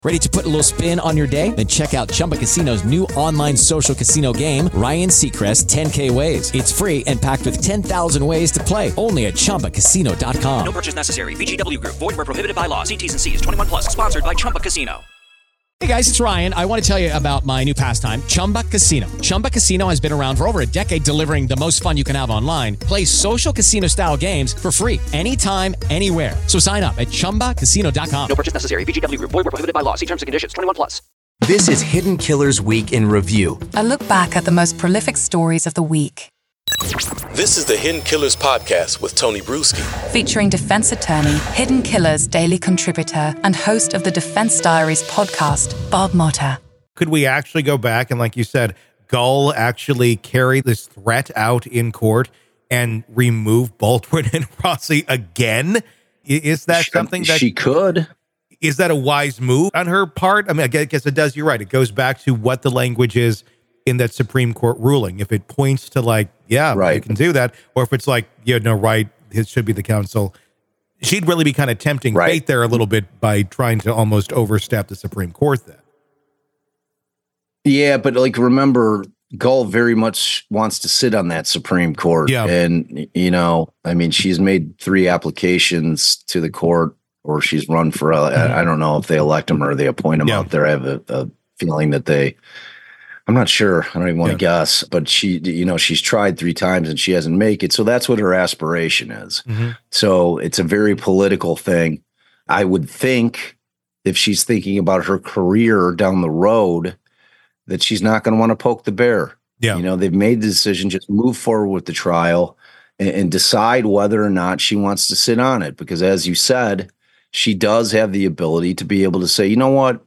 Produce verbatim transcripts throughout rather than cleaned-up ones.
Ready to put a little spin on your day? Then check out Chumba Casino's new online social casino game, Ryan Seacrest ten K Ways. It's free and packed with ten thousand ways to play. Only at Chumba Casino dot com. No purchase necessary. V G W Group. Void where prohibited by law. See T's and C's. twenty-one plus. Sponsored by Chumba Casino. Hey guys, it's Ryan. I want to tell you about my new pastime, Chumba Casino. Chumba Casino has been around for over a decade, delivering the most fun you can have online. Play social casino-style games for free anytime, anywhere. So sign up at Chumba Casino dot com. No purchase necessary. V G W Group. Void where prohibited by law. See terms and conditions. twenty-one plus. This is Hidden Killers Week in Review. A look back at the most prolific stories of the week. This is the Hidden Killers podcast with Tony Bruschi. Featuring defense attorney, Hidden Killers daily contributor, and host of the Defense Diaries podcast, Bob Motta. Could we actually go back and, like you said, Gull actually carry this threat out in court and remove Baldwin and Rossi again? Is that she, something that she could? Is that a wise move on her part? I mean, I guess it does. You're right. It goes back to what the language is in that Supreme Court ruling. If it points to like, yeah, right, you can do that, or if it's like, you had no right, it should be the counsel. She'd really be kind of tempting right. fate there a little bit by trying to almost overstep the Supreme Court then. Yeah, but like, remember, Gull very much wants to sit on that Supreme Court. Yeah. And, you know, I mean, she's made three applications to the court, or she's run for, a, mm-hmm. I don't know if they elect him or they appoint him yeah. out there. I have a, a feeling that they, I'm not sure. I don't even want yeah. to guess, but she, you know, she's tried three times and she hasn't made it. So that's what her aspiration is. Mm-hmm. So it's a very political thing. I would think if she's thinking about her career down the road, that she's not going to want to poke the bear. Yeah. You know, they've made the decision, just move forward with the trial and, and decide whether or not she wants to sit on it. Because as you said, she does have the ability to be able to say, you know what,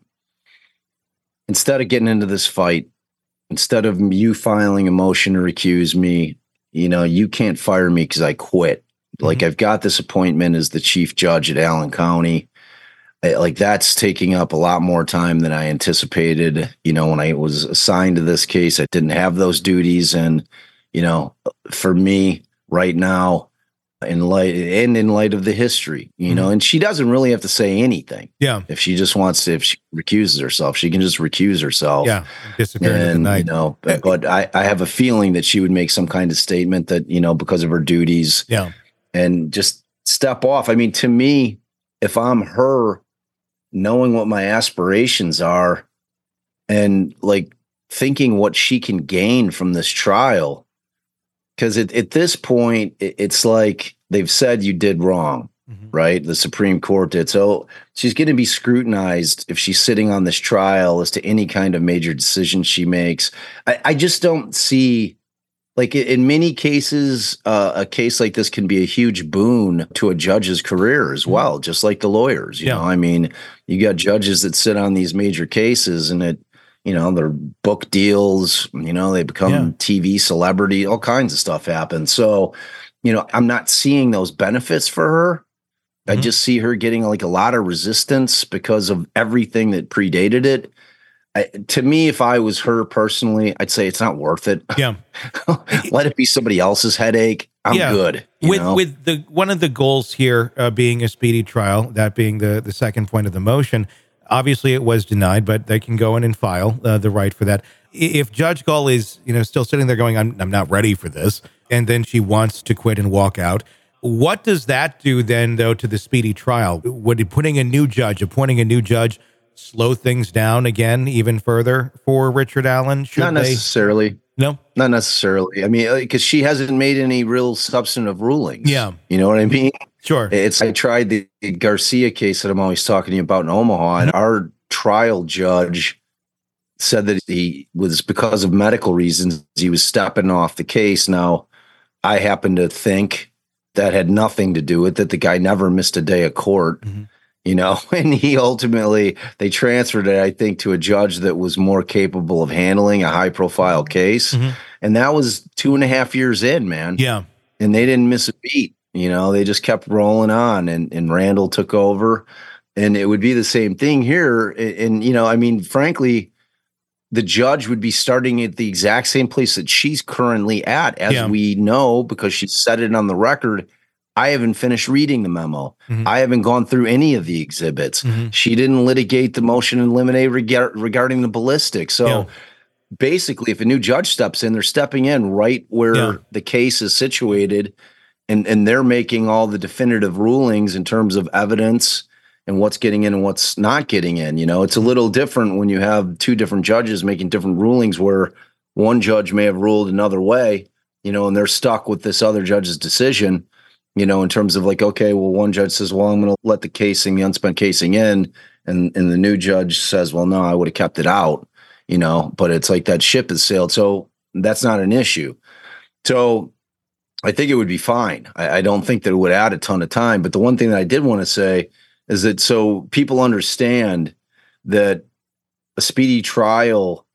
instead of getting into this fight, instead of you filing a motion to recuse me, you know, you can't fire me because I quit. Mm-hmm. Like, I've got this appointment as the chief judge at Allen County. I, like, that's taking up a lot more time than I anticipated. You know, when I was assigned to this case, I didn't have those duties. And, you know, for me right now, in light and in light of the history, you mm-hmm. know, and she doesn't really have to say anything. Yeah. If she just wants to, if she recuses herself, she can just recuse herself. Yeah. Disappear into the night. You know, but, but I, I have a feeling that she would make some kind of statement that, you know, because of her duties yeah. and just step off. I mean, to me, if I'm her, knowing what my aspirations are and like thinking what she can gain from this trial, because at, at this point, it, it's like they've said you did wrong, mm-hmm. right? The Supreme Court did. So she's going to be scrutinized if she's sitting on this trial as to any kind of major decision she makes. I, I just don't see, like in many cases, uh, a case like this can be a huge boon to a judge's career as well, just like the lawyers. You yeah. know, I mean, you got judges that sit on these major cases and it, you know, their book deals, you know, they become yeah. T V celebrity, all kinds of stuff happens. So, you know, I'm not seeing those benefits for her. Mm-hmm. I just see her getting like a lot of resistance because of everything that predated it. I, to me, if I was her personally, I'd say it's not worth it. Yeah. Let it be somebody else's headache. I'm yeah. good. You with know? with the one of the goals here uh, being a speedy trial, that being the, the second point of the motion. Obviously, it was denied, but they can go in and file uh, the right for that. If Judge Gull is, you know, still sitting there going, I'm, I'm not ready for this, and then she wants to quit and walk out, what does that do then, though, to the speedy trial? Would putting a new judge, appointing a new judge, slow things down again even further for Richard Allen? Should not necessarily. They, no? Not necessarily. I mean, because she hasn't made any real substantive rulings. Yeah. You know what I mean? Sure. It's I tried the Garcia case that I'm always talking to you about in Omaha, and our trial judge said that he was, because of medical reasons, he was stepping off the case. Now, I happen to think that had nothing to do with it. The guy never missed a day of court, mm-hmm. you know, and he ultimately, they transferred it, I think, to a judge that was more capable of handling a high profile case. Mm-hmm. And that was two and a half years in, man. Yeah. And they didn't miss a beat. You know, they just kept rolling on, and, and Randall took over, and it would be the same thing here. And, and, you know, I mean, frankly, the judge would be starting at the exact same place that she's currently at, as yeah. we know, because she said it on the record I haven't finished reading the memo. Mm-hmm. I haven't gone through any of the exhibits. Mm-hmm. She didn't litigate the motion in limine reg- regarding the ballistics. So yeah. basically, if a new judge steps in, they're stepping in right where yeah. the case is situated, and, and they're making all the definitive rulings in terms of evidence and what's getting in and what's not getting in. You know, it's a little different when you have two different judges making different rulings where one judge may have ruled another way, you know, and they're stuck with this other judge's decision, you know, in terms of like, okay, well, one judge says, well, I'm going to let the casing, the unspent casing in. And, and the new judge says, well, no, I would have kept it out, you know, but it's like that ship has sailed. So that's not an issue. So I think it would be fine. I, I don't think that it would add a ton of time. But the one thing that I did want to say is that so people understand that a speedy trial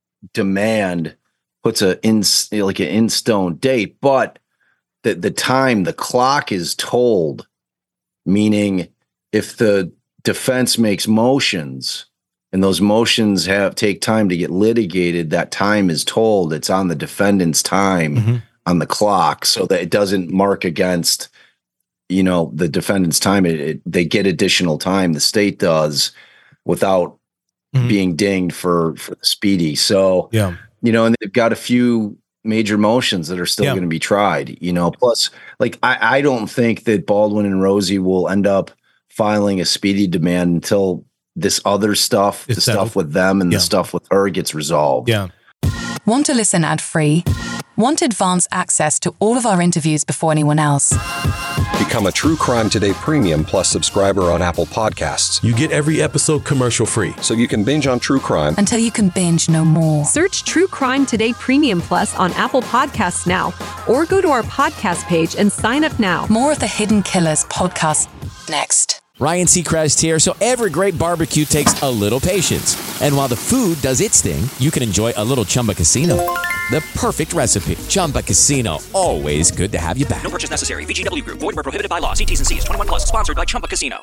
demand puts a in like an in stone date, but the the time, the clock is told, meaning if the defense makes motions and those motions have take time to get litigated, that time is told. It's on the defendant's time mm-hmm. on the clock, so that it doesn't mark against, you know, the defendant's time. It, it, they get additional time. The state does without mm-hmm. being dinged for, for the speedy. So, yeah, you know, and they've got a few major motions that are still yeah. going to be tried, you know, plus like, I, I don't think that Baldwin and Rosie will end up filing a speedy demand until this other stuff, it's the settled. stuff with them and yeah. the stuff with her gets resolved. Yeah. Want to listen ad-free? Want advanced access to all of our interviews before anyone else? Become a True Crime Today Premium Plus subscriber on Apple Podcasts. You get every episode commercial-free. So you can binge on True Crime until you can binge no more. Search True Crime Today Premium Plus on Apple Podcasts now, or go to our podcast page and sign up now. More of the Hidden Killers podcast next. Ryan Seacrest here. So every great barbecue takes a little patience. And while the food does its thing, you can enjoy a little Chumba Casino. The perfect recipe. Chumba Casino. Always good to have you back. No purchase necessary. V G W Group. Void where prohibited by law. See T's and C's. twenty-one plus. Sponsored by Chumba Casino.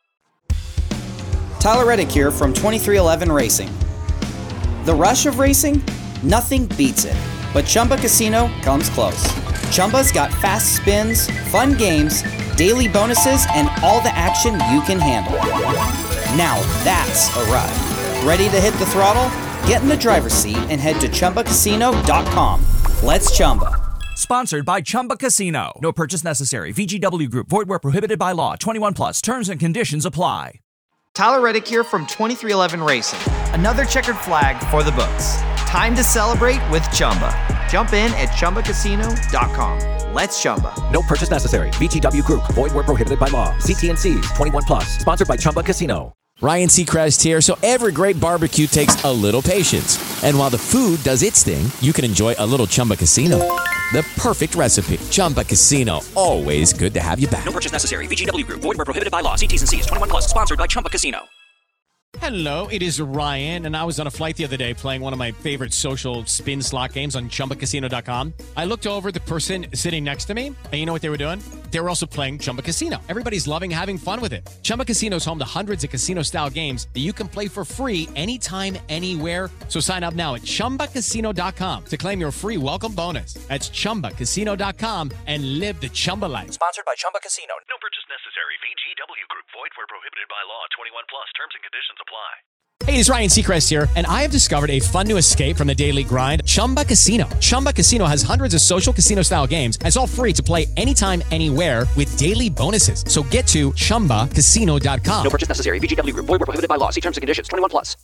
Tyler Reddick here from twenty-three eleven Racing. The rush of racing? Nothing beats it. But Chumba Casino comes close. Chumba's got fast spins, fun games, daily bonuses, and all the action you can handle. Now that's a ride. Ready to hit the throttle? Get in the driver's seat and head to Chumba Casino dot com. Let's Chumba. Sponsored by Chumba Casino. No purchase necessary. V G W Group. Void where prohibited by law. twenty-one plus. Terms and conditions apply. Tyler Reddick here from twenty-three eleven Racing. Another checkered flag for the books. Time to celebrate with Chumba. Jump in at Chumba Casino dot com. Let's Chumba. No purchase necessary. V G W Group. Void where prohibited by law. See T and C's. twenty-one plus. Sponsored by Chumba Casino. Ryan Seacrest here. So every great barbecue takes a little patience. And while the food does its thing, you can enjoy a little Chumba Casino. The perfect recipe. Chumba Casino. Always good to have you back. No purchase necessary. V G W Group. Void where prohibited by law. See T's and C's. twenty-one plus. Sponsored by Chumba Casino. Hello, it is Ryan, and I was on a flight the other day playing one of my favorite social spin slot games on Chumba Casino dot com. I looked over at the person sitting next to me, and you know what they were doing? They were also playing Chumba Casino. Everybody's loving having fun with it. Chumba Casino is home to hundreds of casino-style games that you can play for free anytime, anywhere. So sign up now at Chumba Casino dot com to claim your free welcome bonus. That's Chumba Casino dot com and live the Chumba life. Sponsored by Chumba Casino. No purchase necessary. V G W Group. Void where prohibited by law. twenty-one plus. Terms and conditions apply. Hey, it's Ryan Seacrest here, and I have discovered a fun new escape from the daily grind, Chumba Casino. Chumba Casino has hundreds of social casino-style games, and it's all free to play anytime, anywhere with daily bonuses. So get to Chumba Casino dot com. No purchase necessary. V G W Group. Void where prohibited by law. See terms and conditions. twenty-one plus.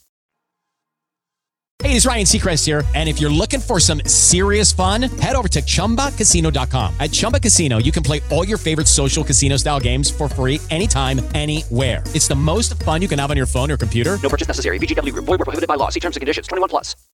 Hey, it's Ryan Seacrest here, and if you're looking for some serious fun, head over to Chumba Casino dot com. At Chumba Casino, you can play all your favorite social casino-style games for free anytime, anywhere. It's the most fun you can have on your phone or computer. No purchase necessary. V G W Group. Void where prohibited by law. See terms and conditions. twenty-one plus.